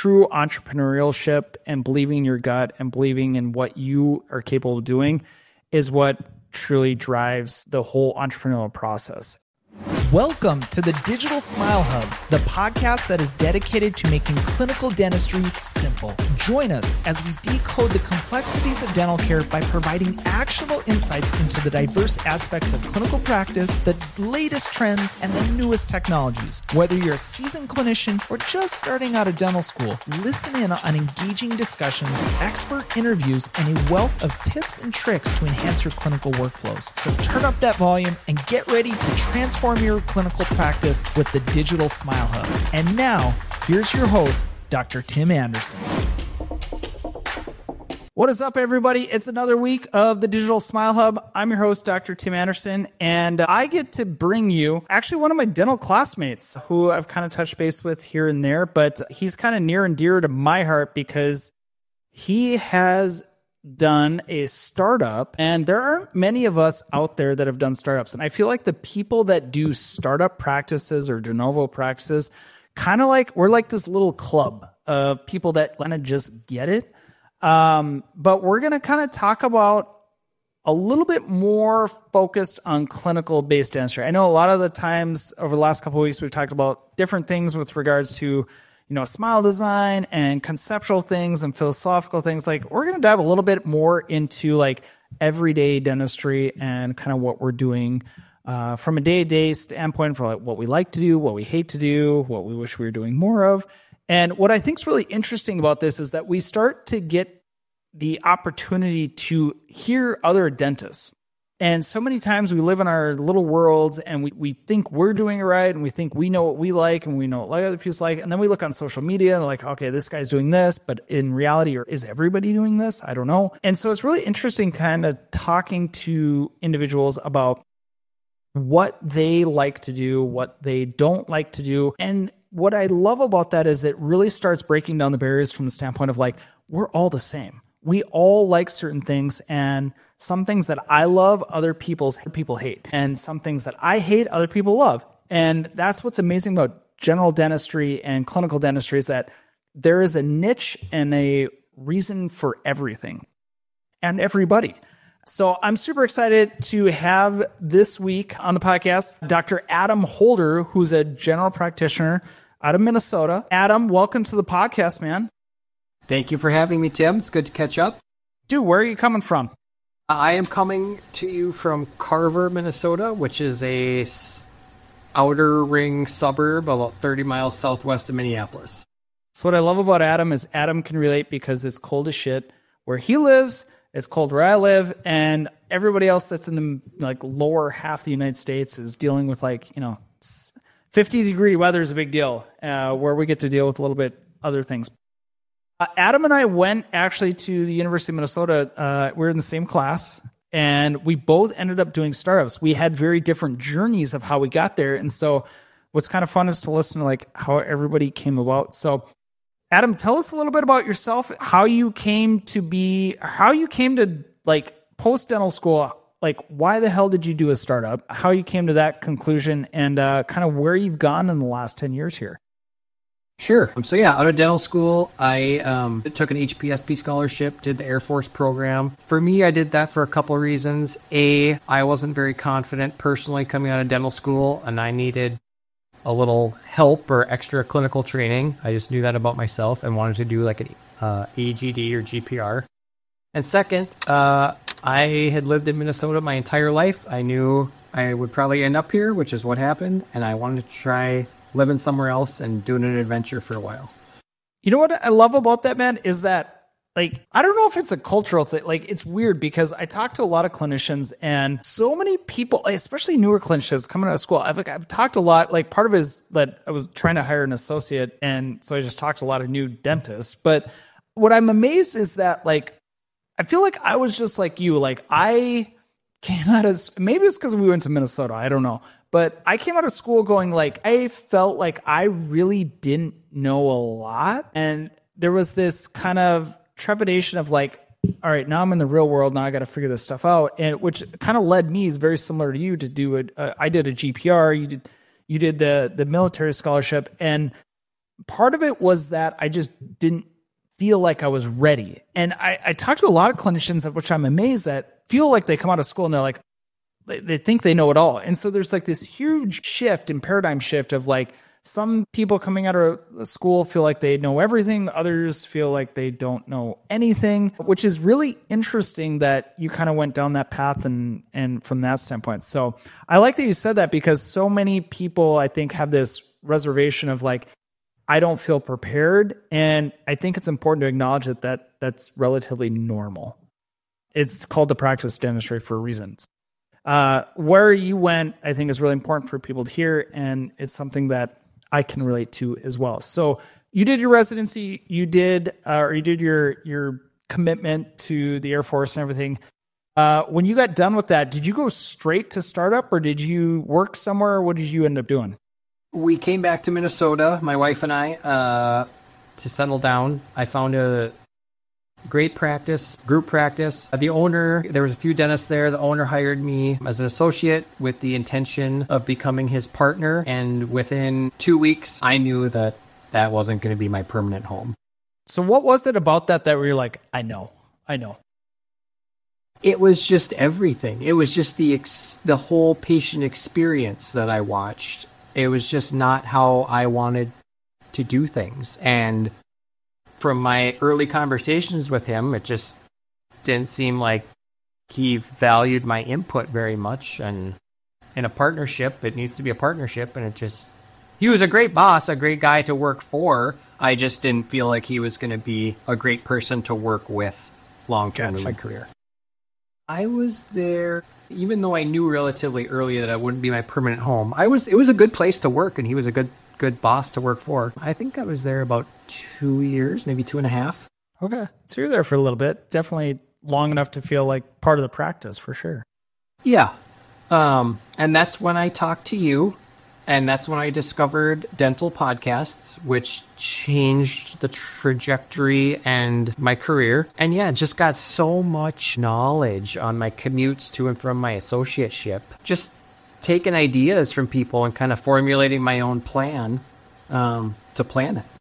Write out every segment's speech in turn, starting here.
true entrepreneurship and believing in your gut and believing in what you are capable of doing is what truly drives the whole entrepreneurial process. Welcome to the Digital Smile Hub, the podcast that is dedicated to making clinical dentistry simple. Join us as we decode the complexities of dental care by providing actionable insights into the diverse aspects of clinical practice, the latest trends, and the newest technologies. Whether you're a seasoned clinician or just starting out of dental school, listen in on engaging discussions, expert interviews, and a wealth of tips and tricks to enhance your clinical workflows. So turn up that volume and get ready to transform your clinical practice with the Digital Smile Hub. And now, here's your host, Dr. Tim Anderson. What is up, everybody? It's another week of the Digital Smile Hub. I'm your host, Dr. Tim Anderson, and I get to bring you actually one of my dental classmates who I've kind of touched base with here and there, but he's kind of near and dear to my heart because he has done a startup, and there aren't many of us out there that have done startups. And I feel like the people that do startup practices or de novo practices, kind of like we're like this little club of people that kind of just get it. But we're going to kind of talk about a little bit more focused on clinical based dentistry. I know a lot of the times over the last couple of weeks, we've talked about different things with regards to smile design and conceptual things and philosophical things. Like, we're going to dive a little bit more into like everyday dentistry and kind of what we're doing from a day-to-day standpoint for like what we like to do, what we hate to do, what we wish we were doing more of. And what I think is really interesting about this is that we start to get the opportunity to hear other dentists. And so many times we live in our little worlds and we think we're doing it right and we think we know what we like and we know what other people like. And then we look on social media and like, okay, this guy's doing this, but in reality, or is everybody doing this? I don't know. And so it's really interesting kind of talking to individuals about what they like to do, what they don't like to do. And what I love about that is it really starts breaking down the barriers from the standpoint of like, we're all the same. We all like certain things, and some things that I love, other people hate. And some things that I hate, other people love. And that's what's amazing about general dentistry and clinical dentistry is that there is a niche and a reason for everything and everybody. So I'm super excited to have this week on the podcast, Dr. Adam Holder, who's a general practitioner out of Minnesota. Adam, welcome to the podcast, man. Thank you for having me, Tim. It's good to catch up. Dude, where are you coming from? I am coming to you from Carver, Minnesota, which is a outer ring suburb about 30 miles southwest of Minneapolis. So what I love about Adam is Adam can relate because it's cold as shit where he lives. It's cold where I live, and everybody else that's in the like lower half of the United States is dealing with 50-degree weather is a big deal, where we get to deal with a little bit other things. Adam and I went actually to the University of Minnesota. We were in the same class, and we both ended up doing startups. We had very different journeys of how we got there, and so what's kind of fun is to listen to like how everybody came about. So, Adam, tell us a little bit about yourself. How you came to like post dental school. Like, why the hell did you do a startup? How you came to that conclusion, and kind of where you've gone in the last 10 years here. Sure. So yeah, out of dental school, I took an HPSP scholarship, did the Air Force program. For me, I did that for a couple of reasons. A, I wasn't very confident personally coming out of dental school, and I needed a little help or extra clinical training. I just knew that about myself and wanted to do like an AGD or GPR. And second, I had lived in Minnesota my entire life. I knew I would probably end up here, which is what happened, and I wanted to try living somewhere else and doing an adventure for a while. You know what I love about that, man, is that, like, I don't know if it's a cultural thing. Like, it's weird because I talk to a lot of clinicians, and so many people, especially newer clinicians coming out of school, I've talked a lot. Like, part of it is that I was trying to hire an associate, and so I just talked to a lot of new dentists. But what I'm amazed is that, like, I feel like I was just like you. Like, I came out of, maybe it's because we went to Minnesota, I don't know. But I came out of school going like, I felt like I really didn't know a lot. And there was this kind of trepidation of like, all right, now I'm in the real world. Now I got to figure this stuff out. And which kind of led me, is very similar to you, to do it. I did a GPR. You did the military scholarship. And part of it was that I just didn't feel like I was ready. And I talked to a lot of clinicians, which I'm amazed at, feel like they come out of school and they're like, they think they know it all. And so there's like this huge shift in paradigm shift of like, some people coming out of school feel like they know everything. Others feel like they don't know anything, which is really interesting that you kind of went down that path and from that standpoint. So I like that you said that, because so many people, I think, have this reservation of like, I don't feel prepared. And I think it's important to acknowledge that that's relatively normal. It's called the practice of dentistry for reasons. Where you went, I think, is really important for people to hear. And it's something that I can relate to as well. So you did your residency, you did your commitment to the Air Force and everything. When you got done with that, did you go straight to startup, or did you work somewhere? Or what did you end up doing? We came back to Minnesota, my wife and I, to settle down. I found a great practice, group practice. The owner, there was a few dentists there. The owner hired me as an associate with the intention of becoming his partner. And within 2 weeks, I knew that wasn't going to be my permanent home. So what was it about that where you're like, I know? It was just everything. It was just the whole patient experience that I watched. It was just not how I wanted to do things. And from my early conversations with him, it just didn't seem like he valued my input very much. And in a partnership, it needs to be a partnership. And he was a great boss, a great guy to work for. I just didn't feel like he was going to be a great person to work with long-term in my career. I was there, even though I knew relatively early that I wouldn't be my permanent home. It was a good place to work, and he was a good boss to work for. I think I was there about 2 years, maybe 2.5. Okay. So you're there for a little bit. Definitely long enough to feel like part of the practice, for sure. Yeah. And that's when I talked to you, and that's when I discovered Dental Podcasts, which changed the trajectory and my career. And yeah, just got so much knowledge on my commutes to and from my associateship. Just taking ideas from people and kind of formulating my own plan to plan it.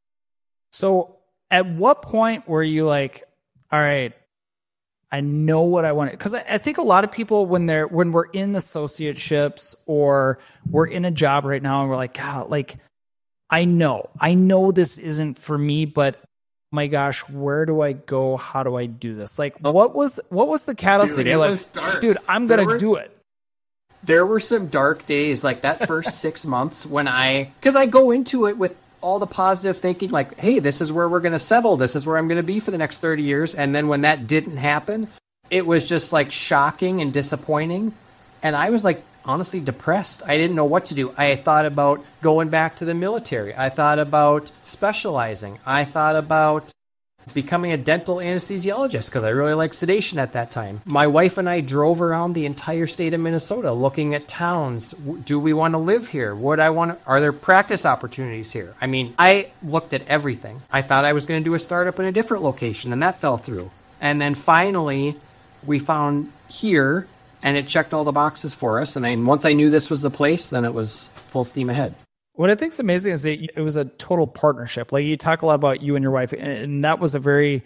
So at what point were you like, all right, I know what I want? Because I think a lot of people, when we're in associateships or we're in a job right now and we're like, God, like, I know this isn't for me, but my gosh, where do I go? How do I do this? Like, what was the catalyst? Dude, you're like, dude, I'm going to do it. There were some dark days, like that first 6 months because I go into it with all the positive thinking, like, hey, this is where we're going to settle. This is where I'm going to be for the next 30 years. And then when that didn't happen, it was just like shocking and disappointing. And I was like, honestly depressed. I didn't know what to do. I thought about going back to the military. I thought about specializing. I thought about becoming a dental anesthesiologist because I really liked sedation at that time. My wife and I drove around the entire state of Minnesota looking at towns. Do we want to live here? Are there practice opportunities here? I mean, I looked at everything. I thought I was going to do a startup in a different location, and that fell through. And then finally, we found here, and it checked all the boxes for us. And once I knew this was the place, then it was full steam ahead. What I think is amazing is that it was a total partnership. Like, you talk a lot about you and your wife, and that was a very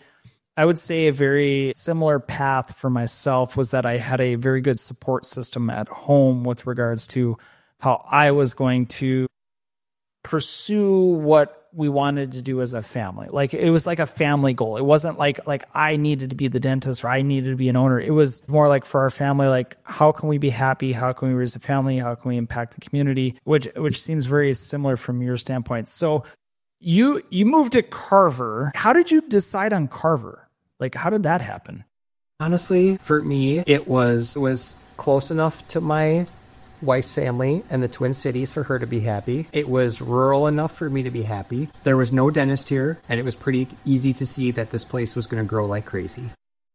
similar path for myself, was that I had a very good support system at home with regards to how I was going to pursue what we wanted to do as a family. Like, it was like a family goal. It wasn't like I needed to be the dentist or I needed to be an owner. It was more like, for our family, like, how can we be happy? How can we raise a family? How can we impact the community? Which seems very similar from your standpoint. So you moved to Carver. How did you decide on Carver? Like, how did that happen? Honestly, for me, it was close enough to my wife's family and the Twin Cities for her to be happy. It was rural enough for me to be happy. There was no dentist here, and it was pretty easy to see that this place was going to grow like crazy.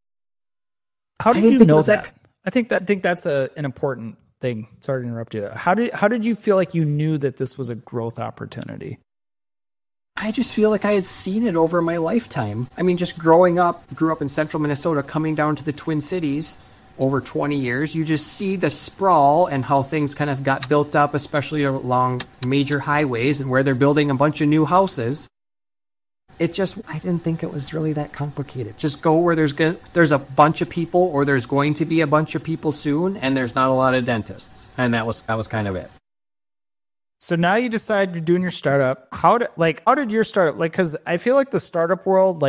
How did you know that? I think that's an important thing. Sorry to interrupt you. How did you feel like you knew that this was a growth opportunity? I just feel like I had seen it over my lifetime. I mean, just grew up in central Minnesota, coming down to the Twin Cities, over 20 years, you just see the sprawl and how things kind of got built up, especially along major highways and where they're building a bunch of new houses. I didn't think it was really that complicated. Just go where there's a bunch of people, or there's going to be a bunch of people soon, and there's not a lot of dentists. And that was kind of it. So now you decide you're doing your startup. How did your startup, because I feel like the startup world,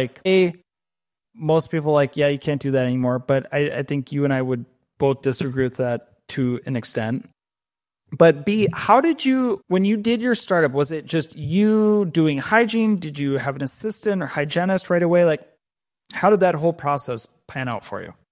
most people yeah, you can't do that anymore. But I think you and I would both disagree with that to an extent. But B, how did you, when you did your startup, was it just you doing hygiene? Did you have an assistant or hygienist right away? How did that whole process pan out for you?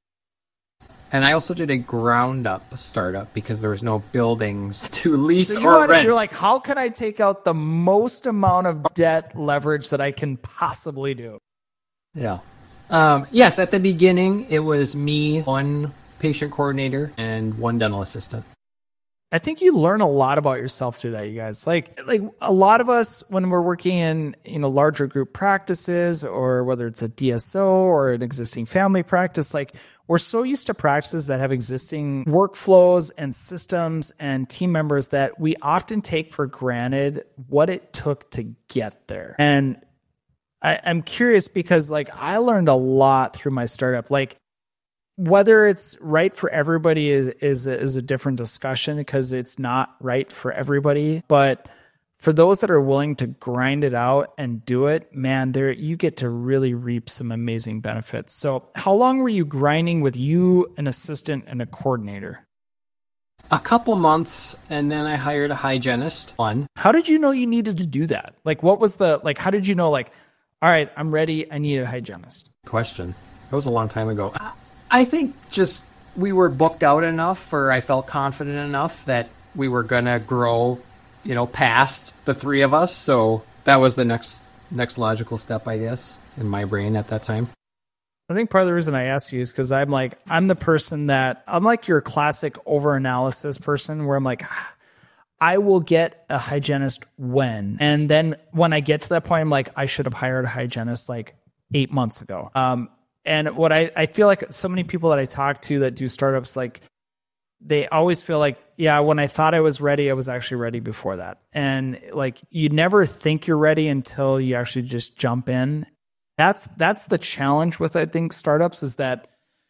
And I also did a ground up startup because there was no buildings to lease or rent. You're like, how can I take out the most amount of debt leverage that I can possibly do? Yeah. Yes, at the beginning, it was me, one patient coordinator, and one dental assistant. I think you learn a lot about yourself through that, you guys. Like a lot of us, when we're working in larger group practices, or whether it's a DSO or an existing family practice, we're so used to practices that have existing workflows and systems and team members that we often take for granted what it took to get there. And I'm curious because I learned a lot through my startup. Whether it's right for everybody is a different discussion, because it's not right for everybody. But for those that are willing to grind it out and do it, man, you get to really reap some amazing benefits. So how long were you grinding with you, an assistant, and a coordinator? A couple months, and then I hired a hygienist. How did you know you needed to do that? What was how did you know, all right, I'm ready, I need a hygienist? Question. That was a long time ago. I think just we were booked out enough, or I felt confident enough that we were going to grow, past the three of us. So that was the next logical step, I guess, in my brain at that time. I think part of the reason I asked you is because I'm the person that, I'm like your classic over-analysis person, where I'm I will get a hygienist when. And then when I get to that point, I'm I should have hired a hygienist 8 months ago. And what I feel like so many people that I talk to that do startups, they always feel yeah, when I thought I was ready, I was actually ready before that. And you never think you're ready until you actually just jump in. That's the challenge with, I think, startups, is that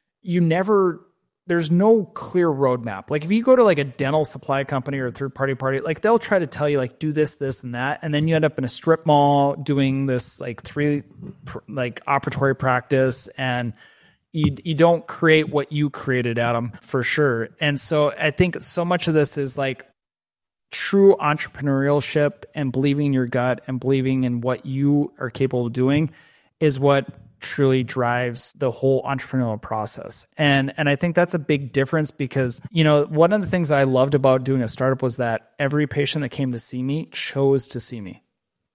there's no clear roadmap. If you go to a dental supply company or a third party, they'll try to tell you do this and that. And then you end up in a strip mall doing this 3 operatory practice, and you don't create what you created, Adam, for sure. And so I think so much of this is true entrepreneurship and believing in your gut and believing in what you are capable of doing is what truly drives the whole entrepreneurial process. And I think that's a big difference, because, one of the things that I loved about doing a startup was that every patient that came to see me chose to see me.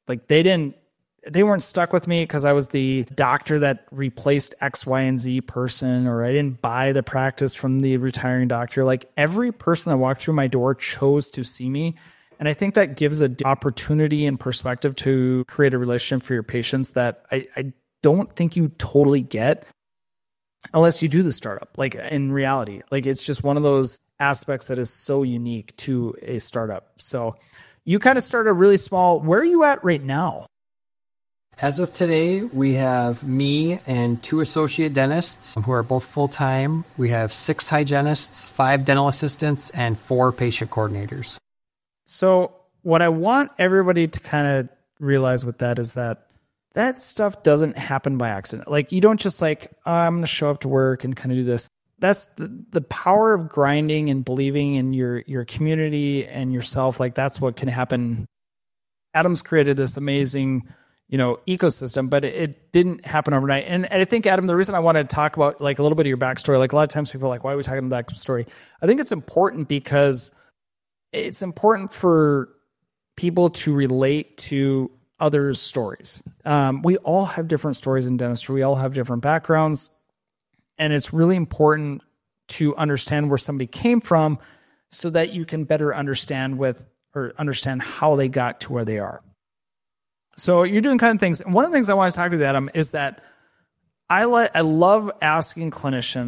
They weren't stuck with me because I was the doctor that replaced X, Y, and Z person, or I didn't buy the practice from the retiring doctor. Every person that walked through my door chose to see me. And I think that gives an opportunity and perspective to create a relationship for your patients that I don't think you totally get unless you do the startup. In reality, it's just one of those aspects that is so unique to a startup. So you kind of started really small. Where are you at right now? As of today, we have me and 2 associate dentists who are both full-time. We have 6 hygienists, 5 dental assistants, and 4 patient coordinators. So what I want everybody to kind of realize with that is that stuff doesn't happen by accident. You don't just I'm going to show up to work and kind of do this. That's the power of grinding and believing in your community and yourself. That's what can happen. Adam's created this amazing, ecosystem, but it didn't happen overnight. And I think, Adam, the reason I wanted to talk about a little bit of your backstory, a lot of times people are why are we talking about backstory? I think it's important because it's important for people to relate to others' stories. We all have different stories in dentistry. We all have different backgrounds. And it's really important to understand where somebody came from so that you can better understand how they got to where they are. So you're doing kind of things. And one of the things I want to talk to you, Adam, is that I love asking clinicians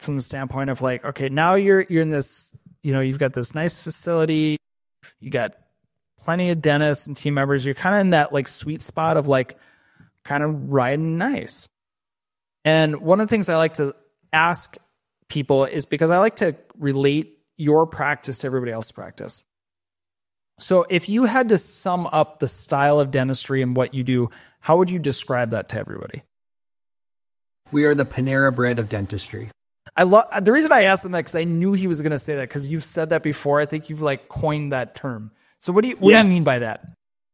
from the standpoint of like, okay, now you're in this, you've got this nice facility, you got plenty of dentists and team members. You're kind of in that like sweet spot of like kind of riding nice. And one of the things I like to ask people is because I like to relate your practice to everybody else's practice. So if you had to sum up the style of dentistry and what you do, how would you describe that to everybody? We are the Panera Bread of dentistry. I love the reason I asked him that because I knew he was going to say that because you've said that before. I think you've like coined that term. So what do you mean by that?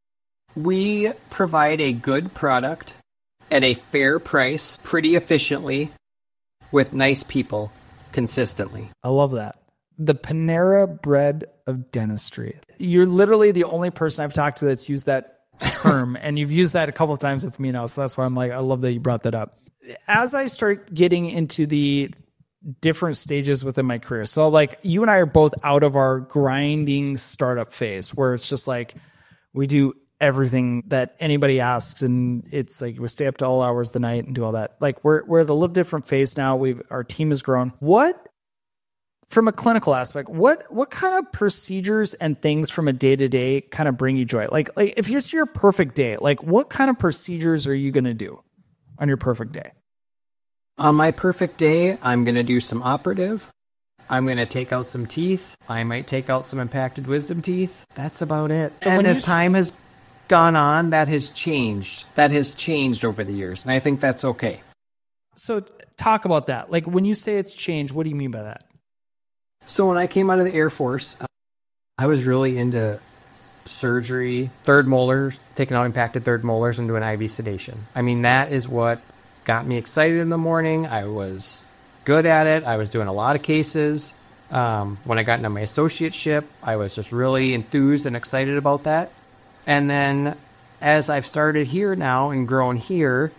We provide a good product at a fair price, pretty efficiently, with nice people consistently. I love that. The Panera Bread of dentistry. You're literally the only person I've talked to that's used that term, and you've used that a couple of times with me now. So that's why I'm like, I love that you brought that up. As I start getting into the different stages within my career, so like you and I are both out of our grinding startup phase where it's just like we do everything that anybody asks, and it's like we stay up to all hours of the night and do all that. Like we're at a little different phase now. Our team has grown. What, from a clinical aspect, what kind of procedures and things from a day-to-day kind of bring you joy? Like if it's your perfect day, like what kind of procedures are you going to do on your perfect day? On my perfect day, I'm going to do some operative. I'm going to take out some teeth. I might take out some impacted wisdom teeth. That's about it. So and as time has gone on, that has changed. That has changed over the years, and I think that's okay. So talk about that. Like when you say it's changed, what do you mean by that? So when I came out of the Air Force, I was really into surgery, third molars, taking out impacted third molars and doing IV sedation. I mean, that is what got me excited in the morning. I was good at it. I was doing a lot of cases. When I got into my associateship, I was just really enthused and excited about that. And then as I've started here now and grown here,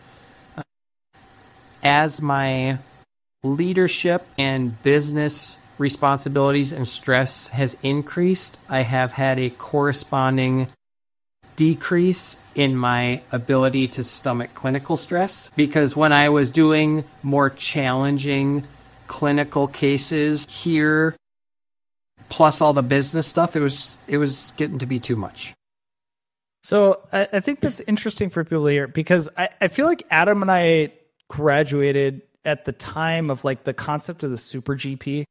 as my leadership and business responsibilities and stress has increased, I have had a corresponding decrease in my ability to stomach clinical stress, because when I was doing more challenging clinical cases here, plus all the business stuff, it was getting to be too much. So I think that's interesting for people here, because I feel like Adam and I graduated at the time of like the concept of the super GP.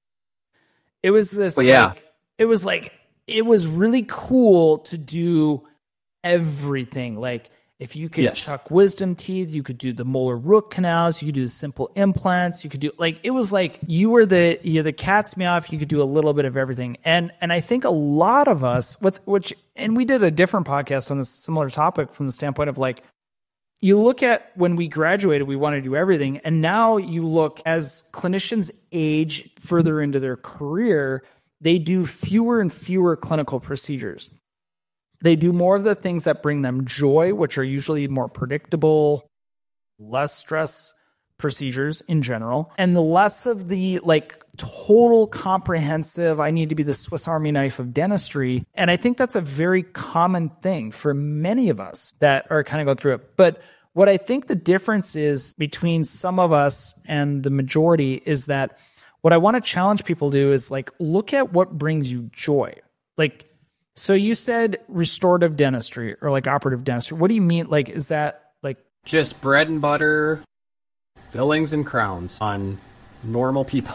It was this, it was really cool to do everything. Like if you could chuck wisdom teeth, you could do the molar root canals, you could do simple implants, you could do like, it was like you were the cat's meow if you could do a little bit of everything. And I think a lot of us, and we did a different podcast on this similar topic from the standpoint of like, you look at when we graduated, we want to do everything. And now you look as clinicians age further into their career, they do fewer and fewer clinical procedures. They do more of the things that bring them joy, which are usually more predictable, less stress procedures in general, and the less of the like total comprehensive, I need to be the Swiss Army knife of dentistry. And I think that's a very common thing for many of us that are kind of going through it. But what I think the difference is between some of us and the majority is that what I want to challenge people to do is like, look at what brings you joy. Like, so you said restorative dentistry or like operative dentistry. What do you mean? Like, is that like just bread and butter, fillings and crowns on normal people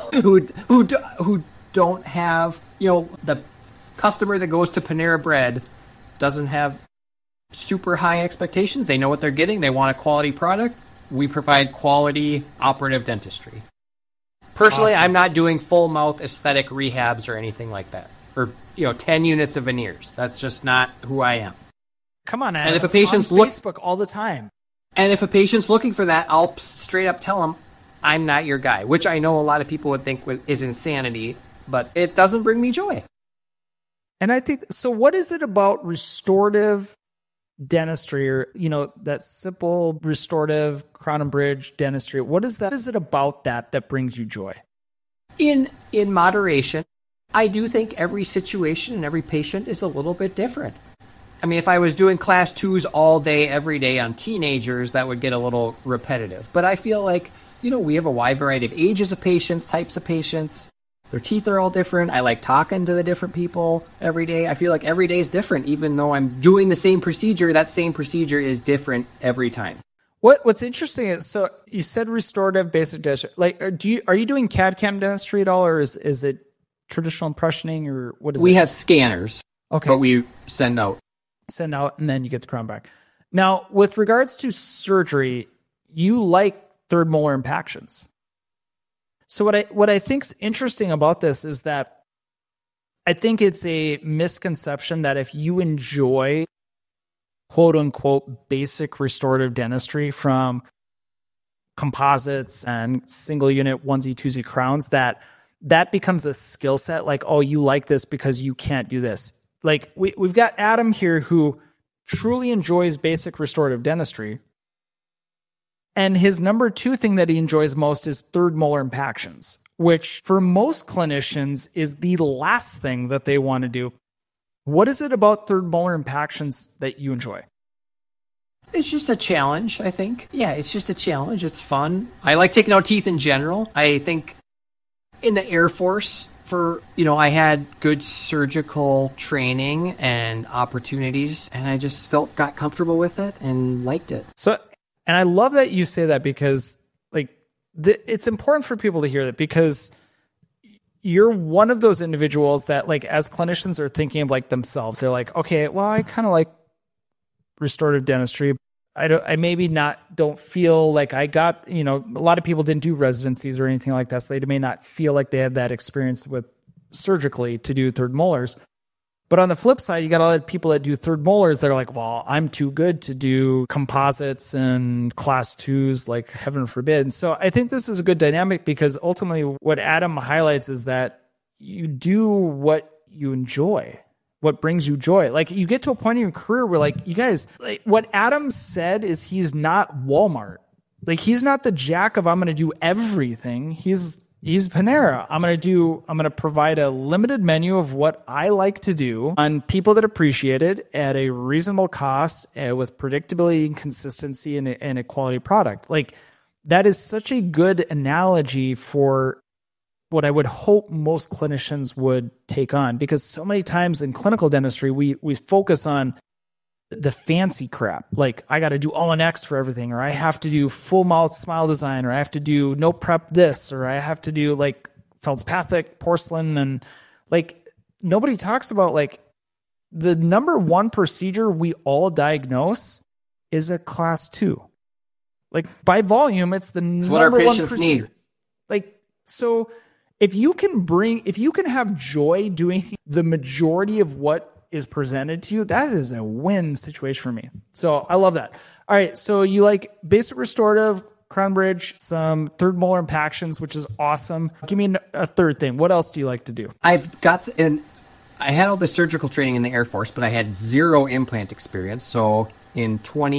who don't have, the customer that goes to Panera Bread doesn't have super high expectations. They know what they're getting. They want a quality product. We provide quality operative dentistry. Personally, awesome. I'm not doing full mouth aesthetic rehabs or anything like that. Or 10 units of veneers. That's just not who I am. Come on, Adam. And if a patient's on Facebook all the time. And if a patient's looking for that, I'll straight up tell them I'm not your guy, which I know a lot of people would think is insanity, but it doesn't bring me joy. And I think so. What is it about restorative dentistry, or that simple restorative crown and bridge dentistry? What is that? Is it about that brings you joy? In moderation. I do think every situation and every patient is a little bit different. I mean, if I was doing class 2s all day, every day on teenagers, that would get a little repetitive. But I feel like, we have a wide variety of ages of patients, types of patients. Their teeth are all different. I like talking to the different people every day. I feel like every day is different. Even though I'm doing the same procedure, that same procedure is different every time. What's interesting is, so you said restorative basic dentistry. Like, are you doing CAD/CAM dentistry at all, or is it traditional impressioning, or what is it? We have scanners, okay, but we send out, and then you get the crown back. Now, with regards to surgery, you like third molar impactions. So what I think's interesting about this is that I think it's a misconception that if you enjoy quote unquote basic restorative dentistry from composites and single unit onesie twosie crowns, that becomes a skill set. Like, oh, you like this because you can't do this. Like we've got Adam here who truly enjoys basic restorative dentistry. And his number 2 thing that he enjoys most is third molar impactions, which for most clinicians is the last thing that they want to do. What is it about third molar impactions that you enjoy? It's just a challenge, I think. Yeah, it's just a challenge. It's fun. I like taking out teeth in general. I think in the Air Force, I had good surgical training and opportunities, and I just got comfortable with it and liked it. So, and I love that you say that, because it's important for people to hear that, because you're one of those individuals that, like, as clinicians are thinking of like themselves, they're like, okay, well, I kind of like restorative dentistry. I maybe don't feel like I got, a lot of people didn't do residencies or anything like that. So they may not feel like they had that experience with surgically to do third molars. But on the flip side, you got a lot of people that do third molars that are like, well, I'm too good to do composites and class 2s, like heaven forbid. And so I think this is a good dynamic, because ultimately what Adam highlights is that you do what you enjoy, what brings you joy. Like, you get to a point in your career where, like, you guys, like, what Adam said is he's not Walmart. Like, he's not the jack of I'm going to do everything. He's Panera. I'm going to provide a limited menu of what I like to do on people that appreciate it at a reasonable cost, with predictability and consistency and a quality product. Like, that is such a good analogy for what I would hope most clinicians would take on, because so many times in clinical dentistry, we focus on the fancy crap. Like, I got to do all in X for everything, or I have to do full mouth smile design, or I have to do no prep this, or I have to do like feldspathic porcelain. And like, nobody talks about, like, the number 1 procedure we all diagnose is a class 2. Like, by volume, it's the number 1 procedure. Need. Like, so if you can have joy doing the majority of what is presented to you, that is a win situation for me. So I love that. All right. So you like basic restorative, crown bridge, some third molar impactions, which is awesome. Give me a third thing. What else do you like to do? I had all the surgical training in the Air Force, but I had 0 implant experience. So in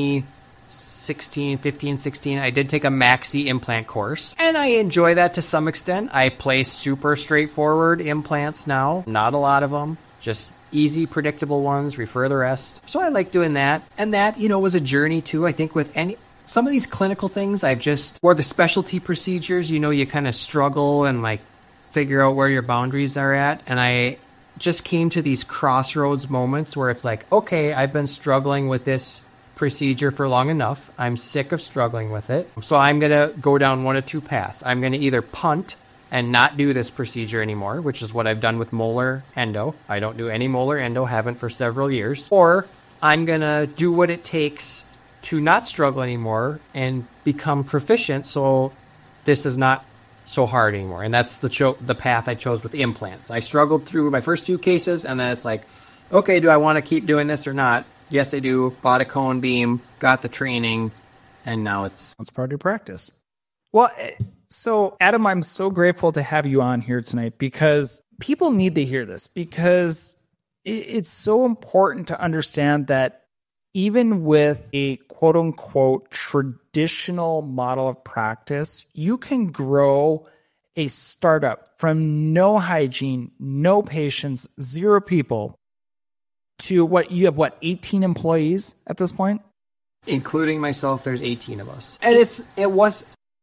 15, 16, I did take a Maxi implant course, and I enjoy that to some extent. I place super straightforward implants now, not a lot of them, just easy, predictable ones, refer the rest. So I like doing that. And that, was a journey too. I think with some of these clinical things, or the specialty procedures, you kind of struggle and like figure out where your boundaries are at. And I just came to these crossroads moments where it's like, okay, I've been struggling with this procedure for long enough. I'm sick of struggling with it. So I'm going to go down one of 2 paths. I'm going to either punt and not do this procedure anymore, which is what I've done with molar endo. I don't do any molar endo, haven't for several years. Or I'm going to do what it takes to not struggle anymore and become proficient, so this is not so hard anymore. And that's the path I chose with implants. I struggled through my first 2 cases, and then it's like, okay, do I want to keep doing this or not? Yes, I do. Bought a cone beam, got the training, and now it's part of your practice. Well, so Adam, I'm so grateful to have you on here tonight, because people need to hear this, because it's so important to understand that even with a quote unquote traditional model of practice, you can grow a startup from no hygiene, no patients, 0 people, to you have 18 employees at this point? Including myself, there's 18 of us. And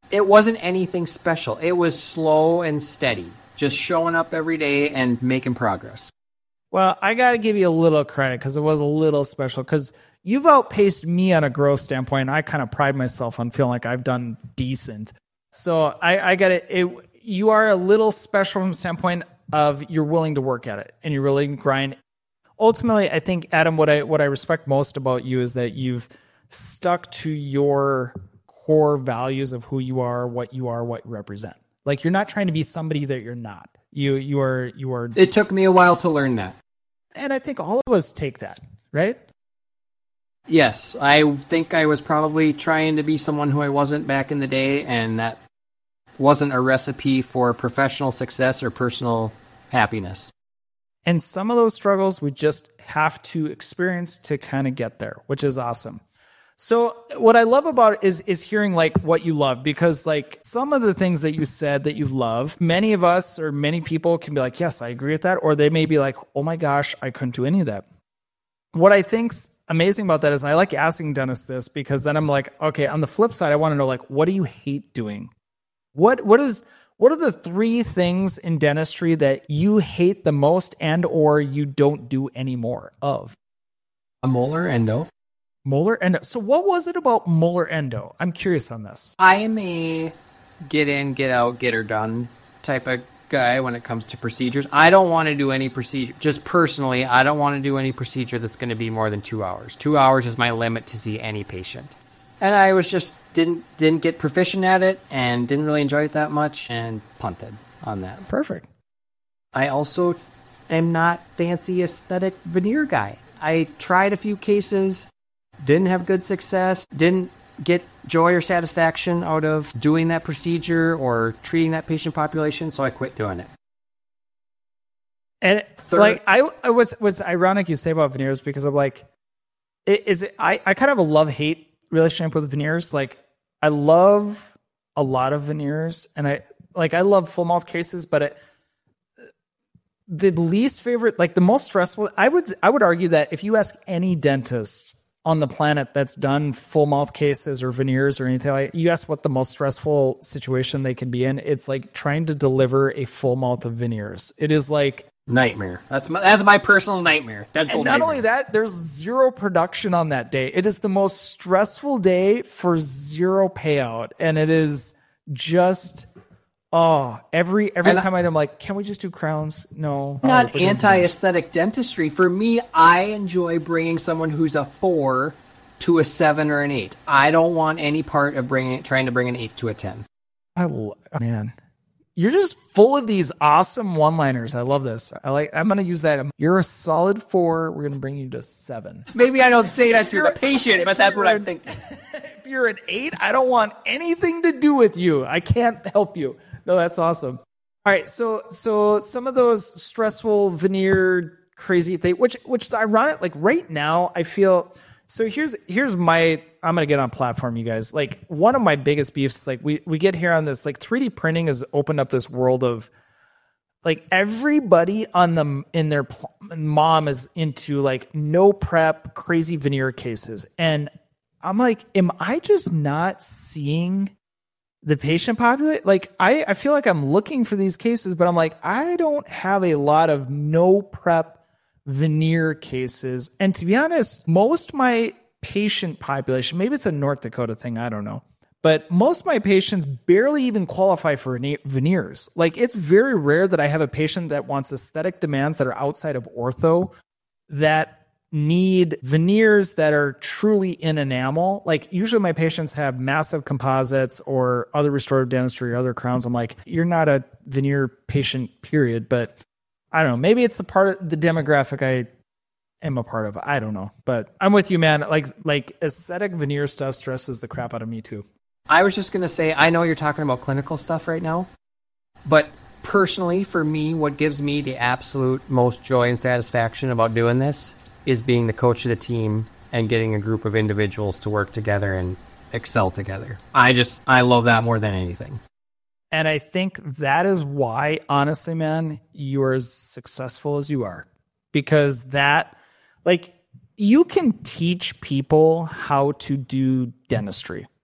It wasn't anything special. It was slow and steady, just showing up every day and making progress. Well, I got to give you a little credit because it was a little special because you've outpaced me on a growth standpoint. I kind of pride myself on feeling like I've done decent. So I got it. You are a little special from the standpoint of you're willing to work at it and you're willing to grind. Ultimately, I think, Adam, what I respect most about you is that you've stuck to your core values of who you are, what you represent. Like you're not trying to be somebody that you're not. You are. It took me a while to learn that. And I think all of us take that, right? Yes, I think I was probably trying to be someone who I wasn't back in the day, and that wasn't a recipe for professional success or personal happiness. And some of those struggles we just have to experience to kind of get there, which is awesome. So what I love about it is hearing like what you love, because like some of the things that you said that you love, many of us or many people can be like, yes, I agree with that. Or they may be like, oh my gosh, I couldn't do any of that. What I think's amazing about that is I like asking dentists this because then I'm like, okay, on the flip side, I want to know like, what do you hate doing? What are the 3 things in dentistry that you hate the most and or you don't do any more of? A molar endo. Molar endo. So what was it about molar endo? I'm curious on this. I am a get in, get out, get her done type of guy when it comes to procedures. I don't want to do any procedure. Just personally, I don't want to do any procedure that's going to be more than 2 hours. 2 hours is my limit to see any patient. And I was just didn't get proficient at it and didn't really enjoy it that much and punted on that. Perfect. I also am not fancy aesthetic veneer guy. I tried a few cases, didn't have good success, didn't get joy or satisfaction out of doing that procedure or treating that patient population, so I quit doing it. And like I was ironic you say about veneers because I'm like, I kind of have a love-hate relationship with veneers. Like I love a lot of veneers and I love full mouth cases, but the least favorite, like the most stressful, I would argue that if you ask any dentist on the planet that's done full mouth cases or veneers or anything like, you ask what the most stressful situation they can be in, it's like trying to deliver a full mouth of veneers. It is like nightmare. That's my personal nightmare. And not only that, there's zero production on that day. It is the most stressful day for zero payout, and it is just every time I'm like, can we just do crowns? No, not anti-aesthetic dentistry. For me, I enjoy bringing someone who's a 4 to a 7 or an 8. I don't want any part of trying to bring an 8 to a 10. Man. You're just full of these awesome one-liners. I love this. I'm going to use that. You're a solid 4. We're going to bring you to 7. Maybe I don't say that to the patient, but that's what I'm thinking. If you're an 8, I don't want anything to do with you. I can't help you. No, that's awesome. All right. So some of those stressful veneer crazy things, which is ironic. Like right now, I feel... So here's my, I'm going to get on platform, you guys. Like one of my biggest beefs, like we get here on this, like 3D printing has opened up this world of like everybody in their mom is into like no prep, crazy veneer cases. And I'm like, am I just not seeing the patient population? Like I feel like I'm looking for these cases, but I'm like, I don't have a lot of no prep veneer cases. And to be honest, most of my patient population, maybe it's a North Dakota thing, I don't know, but most of my patients barely even qualify for veneers. Like it's very rare that I have a patient that wants aesthetic demands that are outside of ortho that need veneers that are truly in enamel. Like usually my patients have massive composites or other restorative dentistry or other crowns. I'm like, you're not a veneer patient, period. But I don't know. Maybe it's the part of the demographic I am a part of. I don't know. But I'm with you, man. Like aesthetic veneer stuff stresses the crap out of me too. I was just going to say, I know you're talking about clinical stuff right now, but personally for me, what gives me the absolute most joy and satisfaction about doing this is being the coach of the team and getting a group of individuals to work together and excel together. I love that more than anything. And I think that is why, honestly, man, you are as successful as you are. Because that, like, you can teach people how to do dentistry.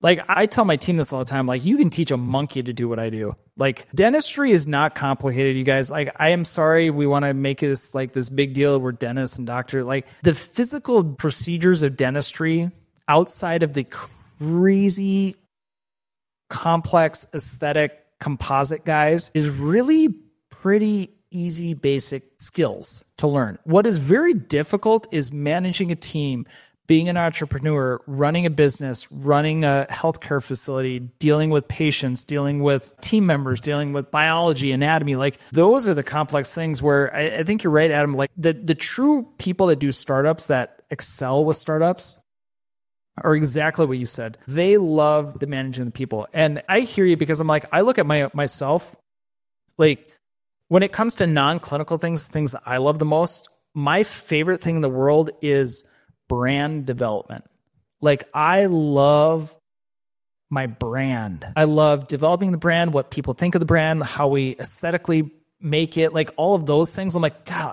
Like I tell my team this all the time, like you can teach a monkey to do what I do. Like dentistry is not complicated, you guys. Like I am sorry we want to make this like this big deal. We're dentists and doctor. Like the physical procedures of dentistry outside of the crazy complex aesthetic composite guys is really pretty easy basic skills to learn. What is very difficult is managing a team, being an entrepreneur, running a business, running a healthcare facility, dealing with patients, dealing with team members, dealing with biology, anatomy. Like those are the complex things where I think you're right, Adam. Like the true people that do startups, that excel with startups, are exactly what you said. They love the managing the people. And I hear you because I'm like, I look at myself, like when it comes to non-clinical things that I love the most, my favorite thing in the world is brand development. Like I love my brand. I love developing the brand, what people think of the brand, how we aesthetically make it, like all of those things. I'm like, God,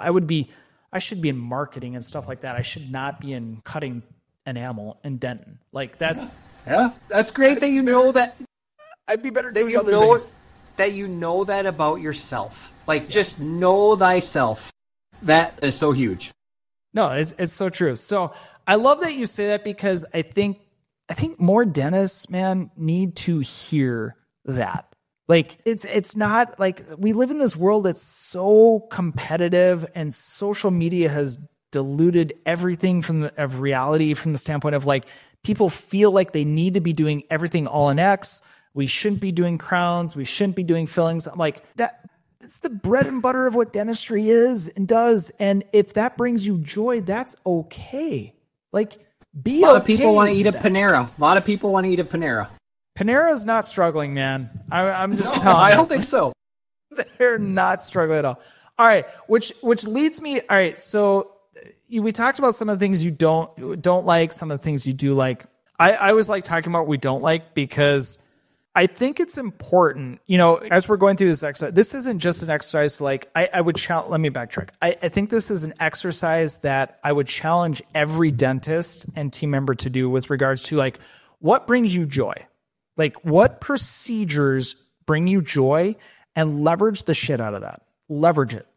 I should be in marketing and stuff like that. I should not be in cutting enamel and dentin. Like that's that's great that you know that. I'd be better that doing other things. That you know that about yourself. Like just know thyself. That is so huge. No, it's so true. So I love that you say that because I think more dentists, man, need to hear that. Like it's not like we live in this world that's so competitive and social media has diluted everything of reality from the standpoint of like people feel like they need to be doing everything all in X. We shouldn't be doing crowns. We shouldn't be doing fillings. I'm like that. It's the bread and butter of what dentistry is and does. And if that brings you joy, that's okay. Like be okay. A lot of people want to eat a Panera. A lot of people want to eat a Panera. Panera is not struggling, man. I'm just telling you. I don't think so. They're not struggling at all. All right, which leads me. All right, so we talked about some of the things you don't like, some of the things you do like. I always like talking about what we don't like because I think it's important, as we're going through this exercise, this isn't just an exercise like I would challenge. Let me backtrack. I think this is an exercise that I would challenge every dentist and team member to do with regards to like what brings you joy, like what procedures bring you joy, and leverage the shit out of that. Leverage it.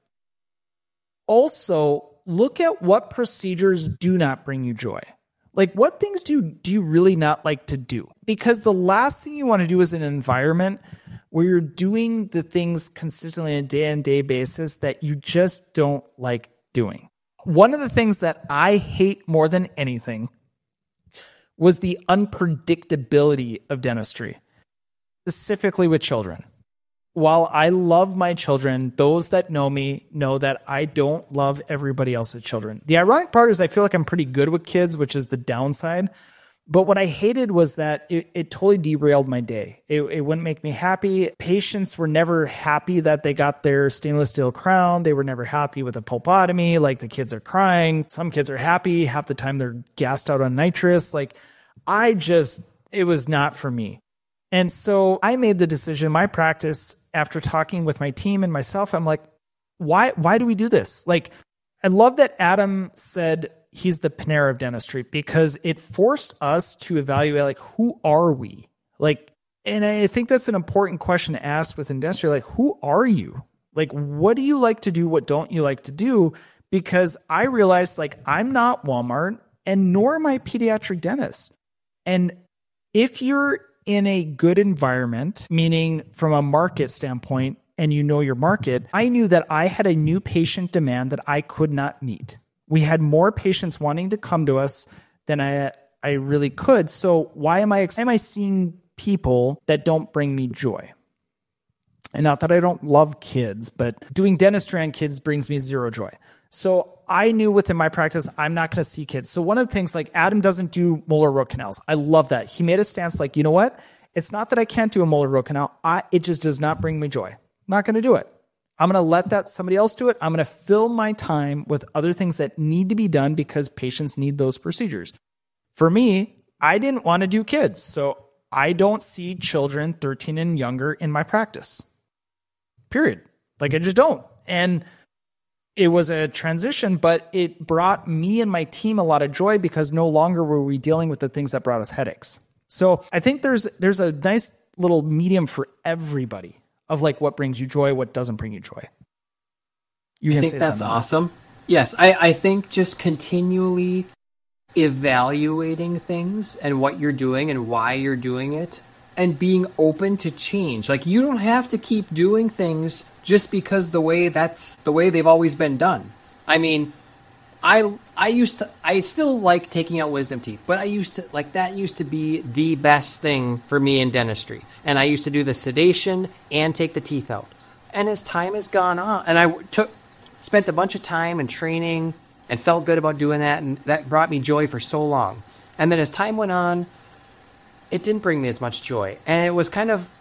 Also, look at what procedures do not bring you joy. Like what things do you really not like to do? Because the last thing you want to do is an environment where you're doing the things consistently on a day-to-day basis that you just don't like doing. One of the things that I hate more than anything was the unpredictability of dentistry, specifically with children. While I love my children, those that know me know that I don't love everybody else's children. The ironic part is I feel like I'm pretty good with kids, which is the downside. But what I hated was that it totally derailed my day. It wouldn't make me happy. Patients were never happy that they got their stainless steel crown. They were never happy with a pulpotomy. Like the kids are crying. Some kids are happy. Half the time they're gassed out on nitrous. Like it was not for me. And so I made the decision, my practice, after talking with my team and myself, I'm like, why do we do this? Like, I love that Adam said he's the Panera of dentistry because it forced us to evaluate, like, who are we? Like, and I think that's an important question to ask within dentistry. Like, who are you? Like, what do you like to do? What don't you like to do? Because I realized, like, I'm not Walmart and nor am I a pediatric dentist. And if you're in a good environment, meaning from a market standpoint, and you know your market, I knew that I had a new patient demand that I could not meet. We had more patients wanting to come to us than I really could. So why am I seeing people that don't bring me joy? And not that I don't love kids, but doing dentistry on kids brings me zero joy. So I knew within my practice, I'm not going to see kids. So one of the things, like Adam doesn't do molar root canals. I love that. He made a stance like, you know what? It's not that I can't do a molar root canal. It just does not bring me joy. I'm not going to do it. I'm going to let that somebody else do it. I'm going to fill my time with other things that need to be done because patients need those procedures. For me, I didn't want to do kids. So I don't see children 13 and younger in my practice. Period. Like I just don't. And it was a transition, but it brought me and my team a lot of joy because no longer were we dealing with the things that brought us headaches. So I think there's a nice little medium for everybody of like what brings you joy, what doesn't bring you joy. I think that's awesome. Yes, I think just continually evaluating things and what you're doing and why you're doing it and being open to change. Like, you don't have to keep doing things just because that's the way they've always been done. I mean, I still like taking out wisdom teeth, but that used to be the best thing for me in dentistry. And I used to do the sedation and take the teeth out. And as time has gone on, and I spent a bunch of time and training and felt good about doing that, and that brought me joy for so long. And then as time went on, it didn't bring me as much joy. And it was kind of,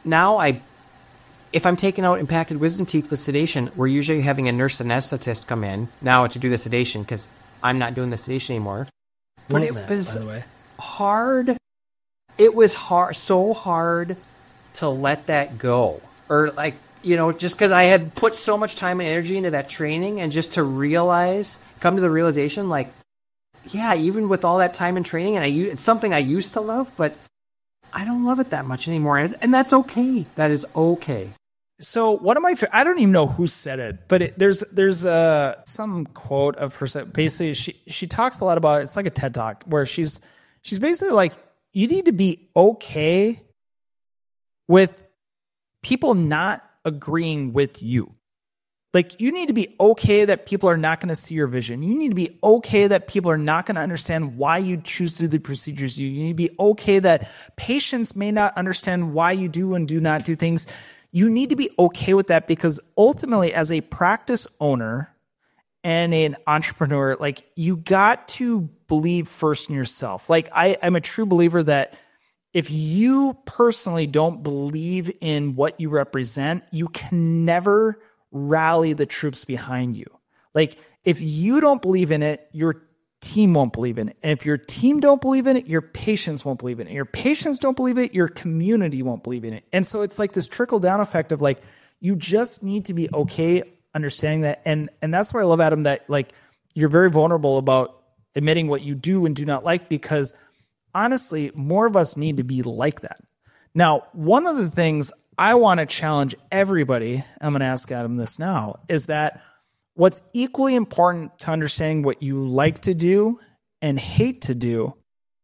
if I'm taking out impacted wisdom teeth with sedation, we're usually having a nurse anesthetist come in now to do the sedation because I'm not doing the sedation anymore. But it was hard. It was so hard to let that go. Or like, just because I had put so much time and energy into that training, and just to come to the realization, like, yeah, even with all that time and training, and it's something I used to love, but I don't love it that much anymore. And that's okay. That is okay. So one of I don't even know who said it, but there's some quote of her. Basically, she talks a lot about, it's like a TED Talk where she's basically like, you need to be okay with people not agreeing with you. Like, you need to be okay that people are not going to see your vision. You need to be okay that people are not going to understand why you choose to do the procedures you. You need to be okay that patients may not understand why you do and do not do things. You need to be okay with that, because ultimately, as a practice owner and an entrepreneur, like, you got to believe first in yourself. Like, I'm a true believer that if you personally don't believe in what you represent, you can never rally the troops behind you. Like, if you don't believe in it, your team won't believe in it. And if your team don't believe in it, your patients won't believe in it. And your patients don't believe it, your community won't believe in it. And so it's like this trickle down effect of like, you just need to be okay understanding that. And that's why I love, Adam, that like, you're very vulnerable about admitting what you do and do not like, because honestly, more of us need to be like that. Now, one of the things I want to challenge everybody, I'm going to ask Adam this now, is that what's equally important to understanding what you like to do and hate to do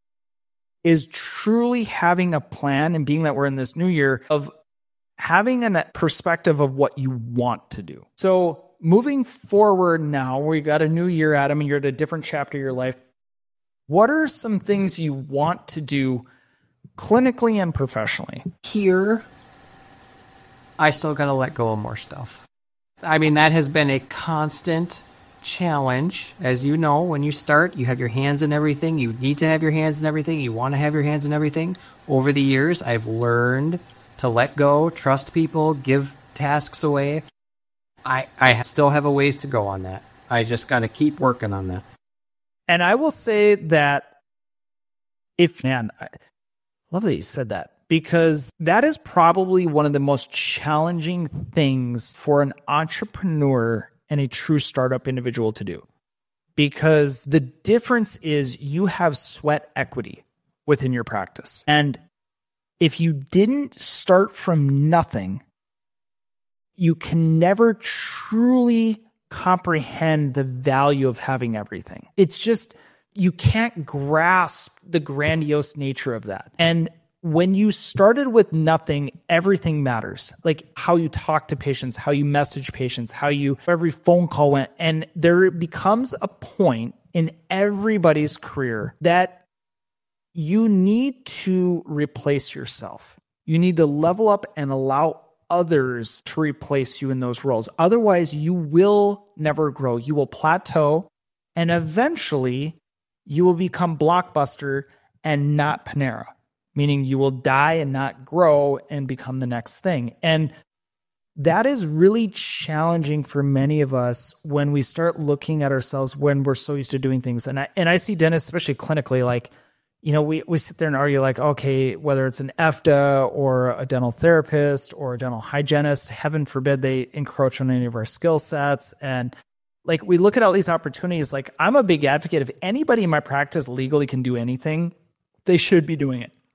is truly having a plan, and being that we're in this new year, of having a perspective of what you want to do. So moving forward now, we got a new year, Adam, and you're at a different chapter of your life. What are some things you want to do clinically and professionally? Here, I still got to let go of more stuff. I mean, that has been a constant challenge. As you know, when you start, you have your hands in everything. You need to have your hands in everything. You want to have your hands in everything. Over the years, I've learned to let go, trust people, give tasks away. I still have a ways to go on that. I just got to keep working on that. And I will say that I love that you said that, because that is probably one of the most challenging things for an entrepreneur and a true startup individual to do. Because the difference is you have sweat equity within your practice. And if you didn't start from nothing, you can never truly comprehend the value of having everything. It's just, you can't grasp the grandiose nature of that. And when you started with nothing, everything matters. Like how you talk to patients, how you message patients, every phone call went. And there becomes a point in everybody's career that you need to replace yourself. You need to level up and allow others to replace you in those roles. Otherwise, you will never grow. You will plateau, and eventually you will become Blockbuster and not Panera, meaning you will die and not grow and become the next thing. And that is really challenging for many of us when we start looking at ourselves when we're so used to doing things. And I see dentists, especially clinically, like, you know, we sit there and argue like, okay, whether it's an EFTA or a dental therapist or a dental hygienist, heaven forbid they encroach on any of our skill sets. And like, we look at all these opportunities. Like, I'm a big advocate. If anybody in my practice legally can do anything, they should be doing it.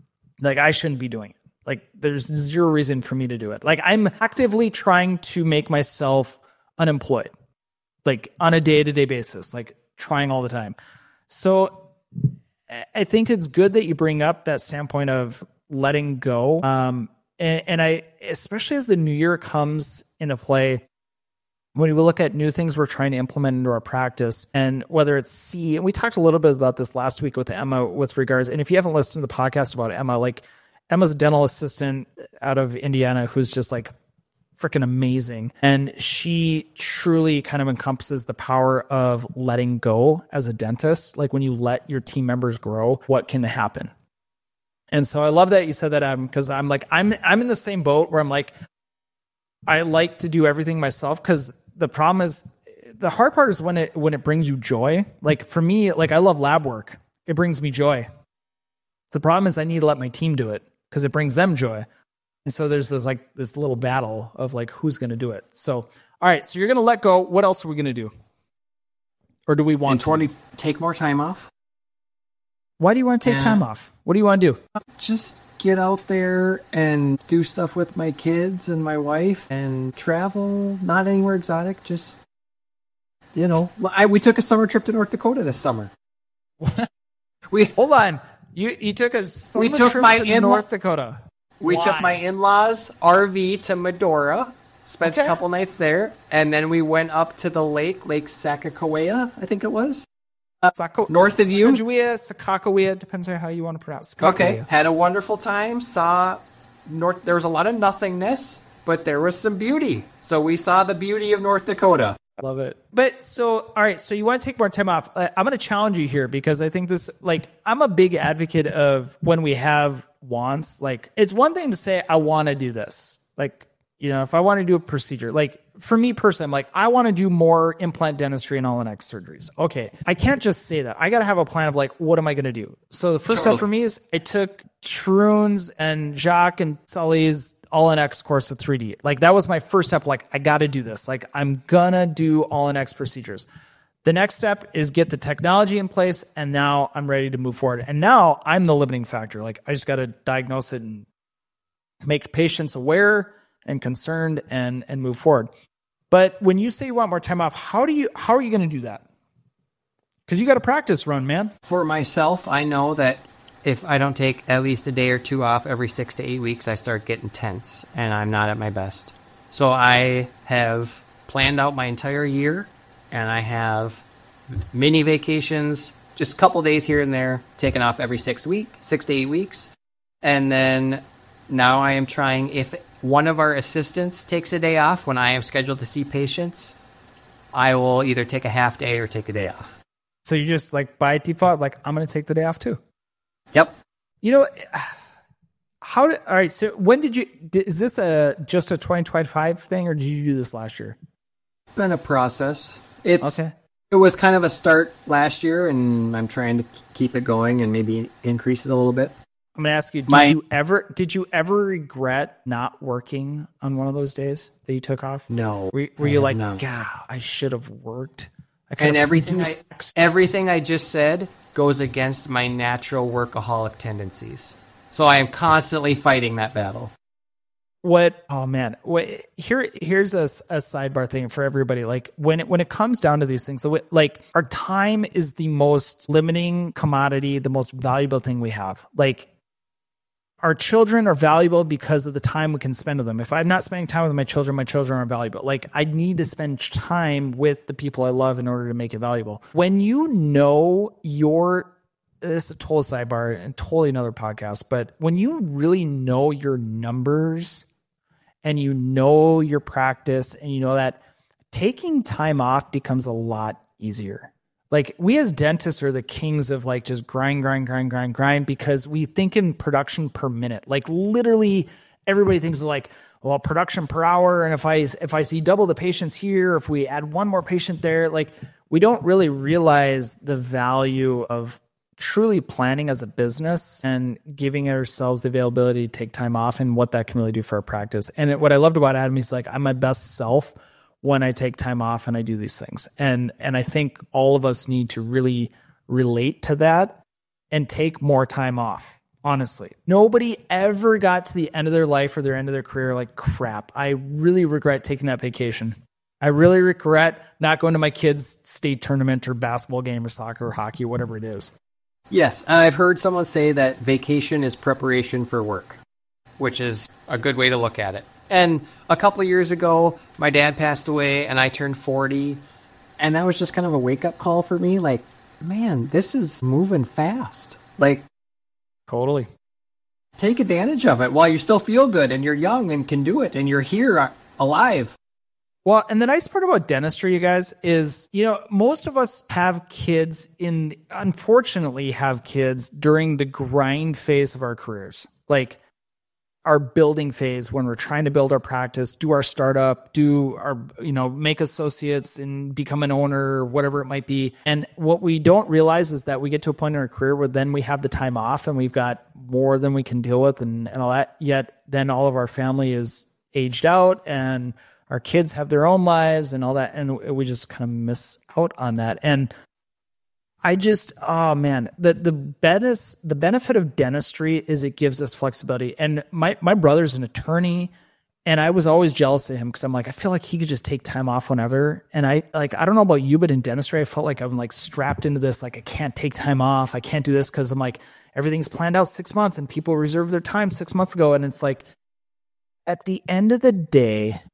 Like I shouldn't be doing it. Like there's zero reason for me to do it. Like I'm actively trying to make myself unemployed, like on a day-to-day basis, like trying all the time. So I think it's good that you bring up that standpoint of letting go. And I, especially as the new year comes into play, when we look at new things we're trying to implement into our practice, and whether it's and we talked a little bit about this last week with Emma with regards, and if you haven't listened to the podcast about Emma, like Emma's a dental assistant out of Indiana who's just like freaking amazing. And she truly kind of encompasses the power of letting go as a dentist. Like when you let your team members grow, what can happen? And so I love that you said that, Adam, because I'm like, I'm in the same boat where I'm like, I like to do everything myself, because the problem is, the hard part is when it brings you joy. Like for me, like I love lab work. It brings me joy. The problem is I need to let my team do it because it brings them joy. And so there's this little battle of like, who's going to do it? So, all right. So you're going to let go. What else are we going to do? Or do we want to take more time off? Why do you want to take time off? What do you want to do? Just get out there and do stuff with my kids and my wife and travel, not anywhere exotic. Just, we took a summer trip to North Dakota this summer. Hold on. You took a summer trip to North Dakota. We took my in-laws RV to Medora, spent a couple nights there, and then we went up to the Lake Sakakawea, I think it was. North of you. Sakakawea, depends on how you want to pronounce it. Okay, had a wonderful time, there was a lot of nothingness, but there was some beauty. So we saw the beauty of North Dakota. Love it. But all right, so you want to take more time off. I'm going to challenge you here because I think this, like, I'm a big advocate of when we have wants, like, it's one thing to say, I want to do this. Like, if I want to do a procedure, like for me personally, I'm like, I want to do more implant dentistry and all the next surgeries. Okay. I can't just say that. I got to have a plan of like, what am I going to do? So the first step for me is I took Tarun's and Jacques and Sully's All-in-X course with 3D. Like that was my first step. Like I got to do this. Like I'm gonna do All-in-X procedures. The next step is get the technology in place. And now I'm ready to move forward. And now I'm the limiting factor. Like I just got to diagnose it and make patients aware and concerned and move forward. But when you say you want more time off, how are you going to do that? Because you got to practice run, man. For myself, I know that if I don't take at least a day or two off every 6 to 8 weeks, I start getting tense and I'm not at my best. So I have planned out my entire year and I have mini vacations, just a couple days here and there, taken off every 6 to 8 weeks. And then now I am trying, if one of our assistants takes a day off when I am scheduled to see patients, I will either take a half day or take a day off. So you just like by default, like I'm going to take the day off too. Yep. All right. So when is this just a 2025 thing or did you do this last year? It's been a process. It was kind of a start last year and I'm trying to keep it going and maybe increase it a little bit. I'm going to ask you, did you ever regret not working on one of those days that you took off? No. Were you like, no. God, I should have worked? And everything I just said goes against my natural workaholic tendencies. So I am constantly fighting that battle. Here's a sidebar thing for everybody. Like when it comes down to these things, like our time is the most limiting commodity, the most valuable thing we have. Like our children are valuable because of the time we can spend with them. If I'm not spending time with my children are valuable. Like I need to spend time with the people I love in order to make it valuable. When you know this is a total sidebar and totally another podcast, but when you really know your numbers and you know your practice and you know that, taking time off becomes a lot easier. Like we as dentists are the kings of like just grind because we think in production per minute. Like literally everybody thinks of like, well, production per hour. And if I see double the patients here, if we add one more patient there, like we don't really realize the value of truly planning as a business and giving ourselves the availability to take time off and what that can really do for our practice. And what I loved about Adam, he's like, I'm my best self when I take time off and I do these things. And I think all of us need to really relate to that and take more time off. Honestly, nobody ever got to the end of their life or their end of their career like, crap, I really regret taking that vacation. I really regret not going to my kids' state tournament or basketball game or soccer or hockey or whatever it is. Yes, I've heard someone say that vacation is preparation for work, which is a good way to look at it. And a couple of years ago, my dad passed away and I turned 40. And that was just kind of a wake-up call for me. Like, man, this is moving fast. Like, totally. Take advantage of it while you still feel good and you're young and can do it and you're here alive. Well, and the nice part about dentistry, you guys, is, most of us unfortunately have kids during the grind phase of our careers. Like our building phase when we're trying to build our practice, do our startup, do our, make associates and become an owner or whatever it might be. And what we don't realize is that we get to a point in our career where then we have the time off and we've got more than we can deal with and all that. Yet then all of our family is aged out and our kids have their own lives and all that. And we just kind of miss out on that. And I just, the benefit of dentistry is it gives us flexibility. And my brother's an attorney and I was always jealous of him because I'm like, I feel like he could just take time off whenever. And I don't know about you, but in dentistry, I felt like I'm like strapped into this, like I can't take time off. I can't do this because I'm like, everything's planned out 6 months and people reserved their time 6 months ago. And it's like, at the end of the day,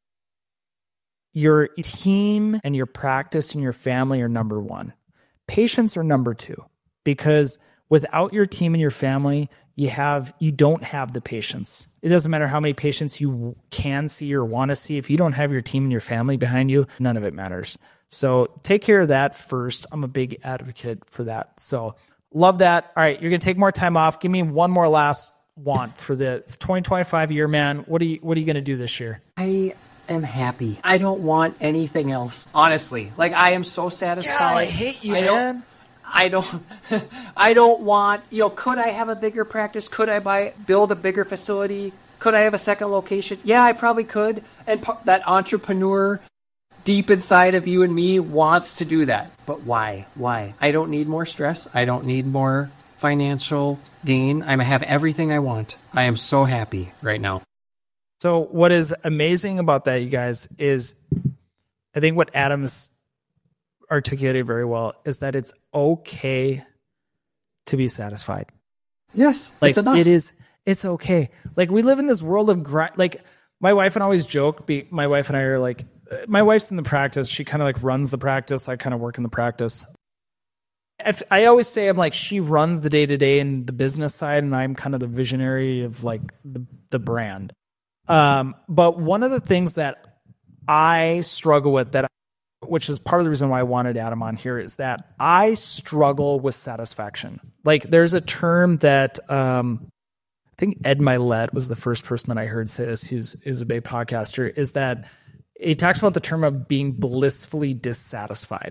your team and your practice and your family are number one. Patients are number two, because without your team and your family, you don't have the patients. It doesn't matter how many patients you can see or want to see. If you don't have your team and your family behind you, none of it matters. So take care of that first. I'm a big advocate for that. So love that. All right, you're going to take more time off. Give me one more last want for the 2025 year, man. What are you going to do this year? I am happy. I don't want anything else. Honestly, like I am so satisfied. God, I hate you, man. I don't want, could I have a bigger practice? Could I build a bigger facility? Could I have a second location? Yeah, I probably could. And that entrepreneur deep inside of you and me wants to do that. But why? Why? I don't need more stress. I don't need more financial gain. I have everything I want. I am so happy right now. So what is amazing about that, you guys, is I think what Adam's articulated very well is that it's okay to be satisfied. Yes, like it's enough. It's okay. Like we live in this world of grind. Like my wife and I always joke. My wife and I are like, my wife's in the practice. She kind of like runs the practice. I kind of work in the practice. I always say I'm like, she runs the day-to-day and the business side, and I'm kind of the visionary of like the brand. But one of the things that I struggle with, which is part of the reason why I wanted Adam on here, is that I struggle with satisfaction. Like there's a term that I think Ed Milet was the first person that I heard say this, who's a big podcaster, is that he talks about the term of being blissfully dissatisfied,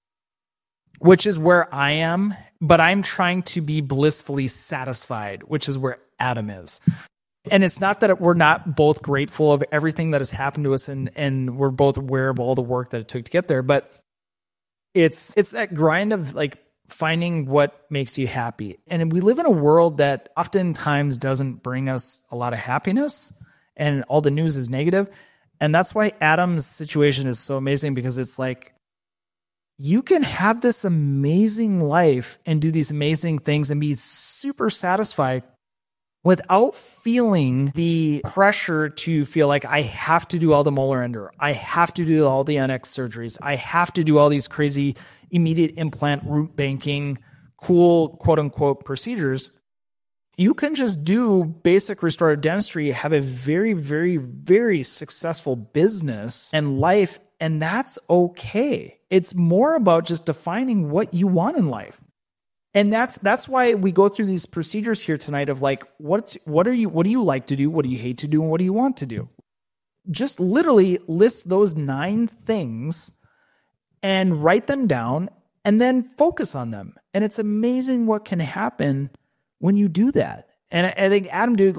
which is where I am, but I'm trying to be blissfully satisfied, which is where Adam is. And it's not that we're not both grateful of everything that has happened to us and we're both aware of all the work that it took to get there, but it's that grind of like finding what makes you happy. And we live in a world that oftentimes doesn't bring us a lot of happiness and all the news is negative. And that's why Adam's situation is so amazing, because it's like, you can have this amazing life and do these amazing things and be super satisfied without feeling the pressure to feel like I have to do all the molar endo, I have to do all the NX surgeries, I have to do all these crazy immediate implant root banking, cool quote unquote procedures. You can just do basic restorative dentistry, have a very, very, very successful business and life, and that's okay. It's more about just defining what you want in life. And that's why we go through these procedures here tonight of like, what do you like to do? What do you hate to do? And what do you want to do? Just literally list those 9 things and write them down and then focus on them. And it's amazing what can happen when you do that. And I think Adam, dude,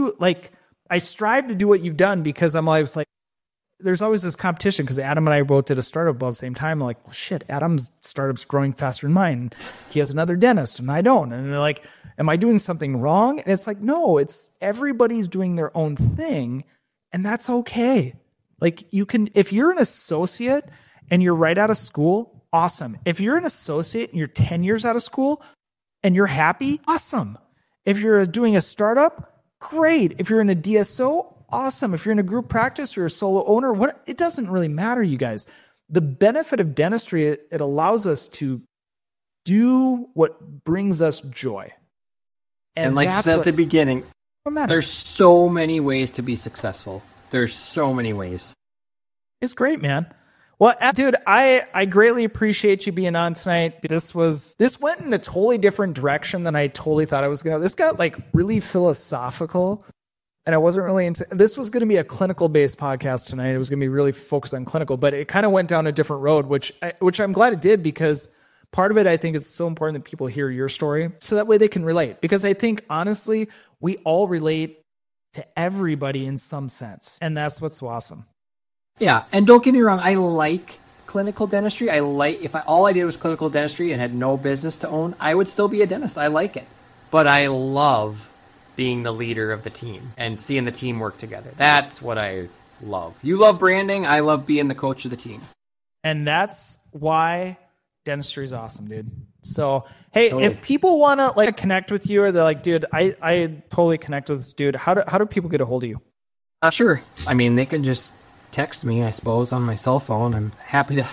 I strive to do what you've done, because I'm always like, there's always this competition, because Adam and I both did a startup about the same time. I'm like, well, shit, Adam's startup's growing faster than mine. He has another dentist and I don't. And they're like, am I doing something wrong? And it's like, no, it's everybody's doing their own thing, and that's okay. Like, you can, if you're an associate and you're right out of school, awesome. If you're an associate and you're 10 years out of school and you're happy, awesome. If you're doing a startup, great. If you're in a DSO, awesome. If you're in a group practice or a solo owner, it doesn't really matter, you guys. The benefit of dentistry, it allows us to do what brings us joy. And like you said at the beginning, there's so many ways to be successful. There's so many ways. It's great, man. Well, dude, I greatly appreciate you being on tonight. This went in a totally different direction than I totally thought I was going to. This got like really philosophical, and I wasn't really into. This was going to be a clinical-based podcast tonight. It was going to be really focused on clinical, but it kind of went down a different road, which I'm glad it did, because part of it, I think, is so important that people hear your story so that way they can relate. Because I think, honestly, we all relate to everybody in some sense, and that's what's so awesome. Yeah, and don't get me wrong, I like clinical dentistry. If all I did was clinical dentistry and had no business to own, I would still be a dentist. I like it. But I love being the leader of the team and seeing the team work together. That's what I love. You love branding, I love being the coach of the team. And that's why dentistry is awesome, dude. So, hey, if people want to like connect with you, or they're like, dude, I totally connect with this dude, how do people get a hold of you? Sure. I mean, they can just text me, I suppose, on my cell phone. I'm happy.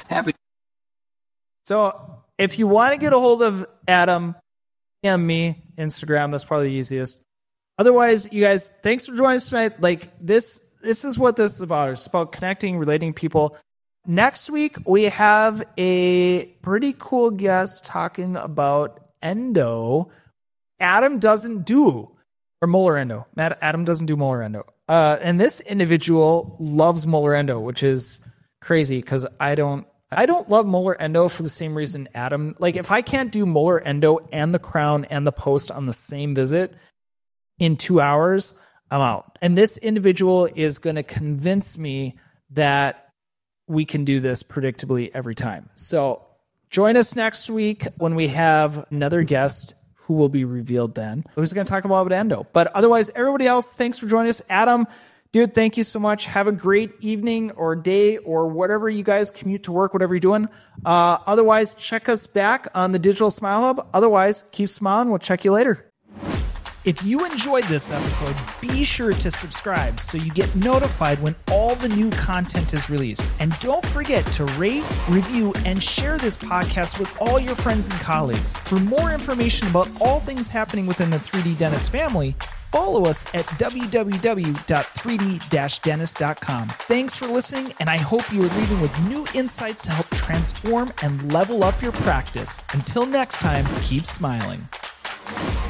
So if you want to get a hold of Adam, DM me, Instagram, that's probably the easiest. Otherwise, you guys, thanks for joining us tonight. Like, this is what this is about. It's about connecting, relating people. Next week, we have a pretty cool guest talking about endo. Adam doesn't do, or molar endo. Adam doesn't do molar endo. And this individual loves molar endo, which is crazy because I don't love molar endo for the same reason Adam. Like, if I can't do molar endo and the crown and the post on the same visit in 2 hours, I'm out. And this individual is going to convince me that we can do this predictably every time. So join us next week when we have another guest who will be revealed then, who's going to talk about endo. But otherwise, everybody else, thanks for joining us. Adam, dude, thank you so much. Have a great evening or day or whatever you guys commute to work, whatever you're doing. Otherwise, check us back on the Digital Smile Hub. Otherwise, keep smiling. We'll check you later. If you enjoyed this episode, be sure to subscribe so you get notified when all the new content is released. And don't forget to rate, review, and share this podcast with all your friends and colleagues. For more information about all things happening within the 3D Dentist family, follow us at www.3d-dentist.com. Thanks for listening, and I hope you are leaving with new insights to help transform and level up your practice. Until next time, keep smiling.